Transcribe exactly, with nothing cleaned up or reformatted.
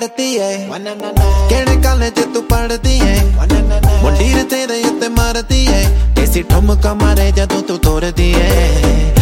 करती है केड़े कॉलेज तू पढ़ती है मुंडीर तेरे उत्ते मारती है कैसी ठुमका मारे जदों तू तोरदी है